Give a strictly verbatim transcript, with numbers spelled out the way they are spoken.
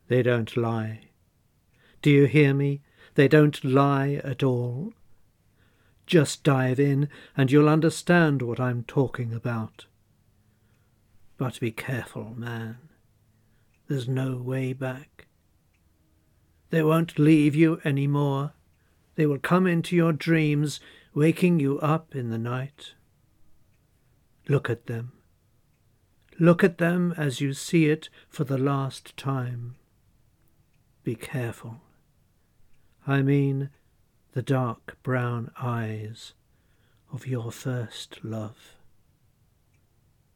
They don't lie. Do you hear me? They don't lie at all. Just dive in and you'll understand what I'm talking about. But be careful, man. There's no way back. They won't leave you any more. They will come into your dreams, waking you up in the night. Look at them. Look at them as you see it for the last time. Be careful. I mean the dark brown eyes of your first love.